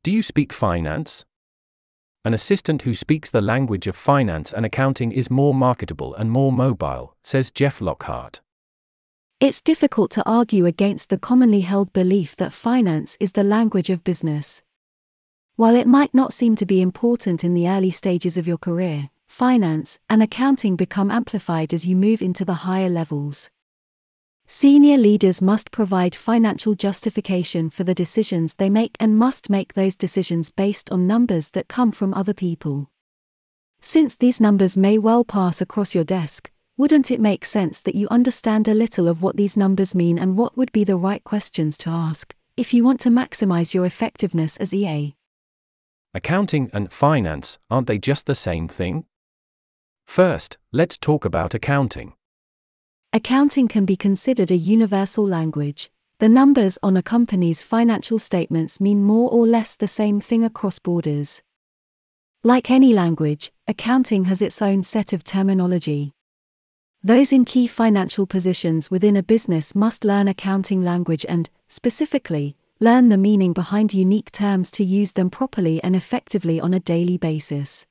Do you speak finance? An assistant who speaks the language of finance and accounting is more marketable and more mobile, says Jeff Lockhart. It's difficult to argue against the commonly held belief that finance is the language of business. While it might not seem to be important in the early stages of your career, finance and accounting become amplified as you move into the higher levels. Senior leaders must provide financial justification for the decisions they make and must make those decisions based on numbers that come from other people. Since these numbers may well pass across your desk, wouldn't it make sense that you understand a little of what these numbers mean and what would be the right questions to ask, if you want to maximize your effectiveness as EA? Accounting and finance, aren't they just the same thing? First, let's talk about accounting. Accounting can be considered a universal language. The numbers on a company's financial statements mean more or less the same thing across borders. Like any language, accounting has its own set of terminology. Those in key financial positions within a business must learn accounting language and, specifically, learn the meaning behind unique terms to use them properly and effectively on a daily basis.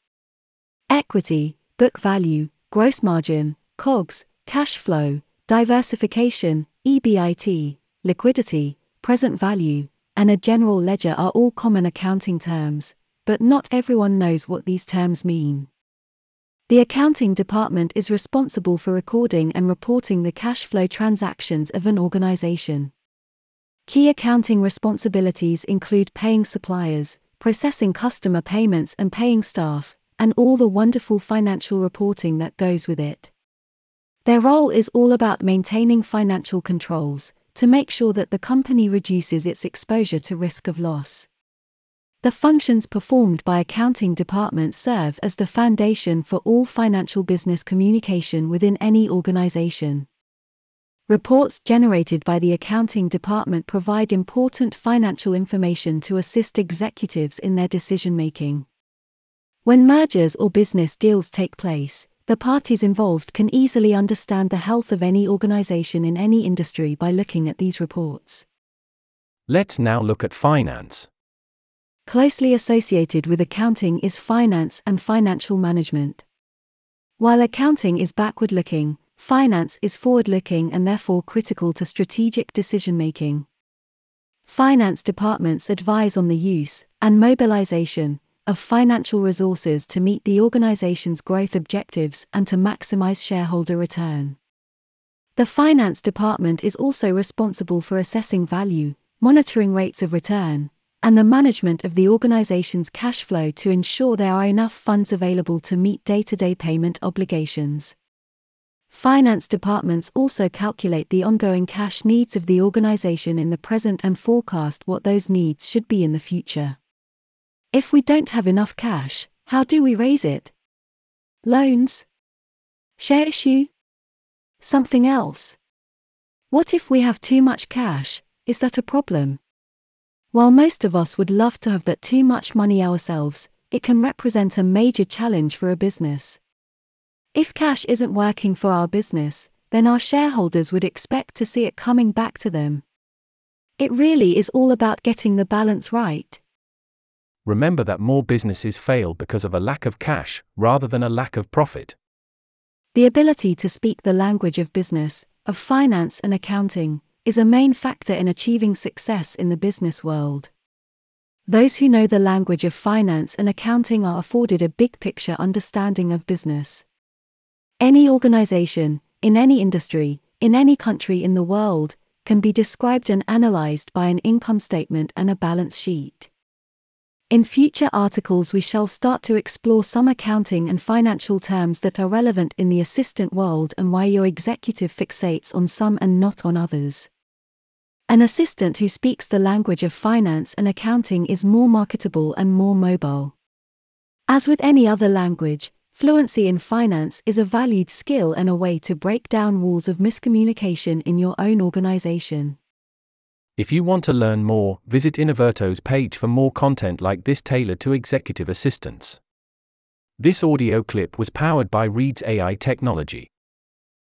Equity, book value, gross margin, COGS, cash flow, diversification, EBIT, liquidity, present value, and a general ledger are all common accounting terms, but not everyone knows what these terms mean. The accounting department is responsible for recording and reporting the cash flow transactions of an organization. Key accounting responsibilities include paying suppliers, processing customer payments and paying staff, and all the wonderful financial reporting that goes with it. Their role is all about maintaining financial controls, to make sure that the company reduces its exposure to risk of loss. The functions performed by accounting departments serve as the foundation for all financial business communication within any organization. Reports generated by the accounting department provide important financial information to assist executives in their decision-making. When mergers or business deals take place, the parties involved can easily understand the health of any organization in any industry by looking at these reports. Let's now look at finance. Closely associated with accounting is finance and financial management. While accounting is backward-looking, finance is forward-looking and therefore critical to strategic decision-making. Finance departments advise on the use and mobilization of financial resources to meet the organization's growth objectives and to maximize shareholder return. The finance department is also responsible for assessing value, monitoring rates of return, and the management of the organization's cash flow to ensure there are enough funds available to meet day-to-day payment obligations. Finance departments also calculate the ongoing cash needs of the organization in the present and forecast what those needs should be in the future. If we don't have enough cash, how do we raise it? Loans? Share issue? Something else? What if we have too much cash? Is that a problem? While most of us would love to have that too much money ourselves, it can represent a major challenge for a business. If cash isn't working for our business, then our shareholders would expect to see it coming back to them. It really is all about getting the balance right. Remember that more businesses fail because of a lack of cash, rather than a lack of profit. The ability to speak the language of business, of finance and accounting, is a main factor in achieving success in the business world. Those who know the language of finance and accounting are afforded a big-picture understanding of business. Any organization, in any industry, in any country in the world, can be described and analyzed by an income statement and a balance sheet. In future articles we shall start to explore some accounting and financial terms that are relevant in the assistant world and why your executive fixates on some and not on others. An assistant who speaks the language of finance and accounting is more marketable and more mobile. As with any other language, fluency in finance is a valued skill and a way to break down walls of miscommunication in your own organization. If you want to learn more, visit Innoverto's page for more content like this tailored to executive assistants. This audio clip was powered by Reed's AI technology.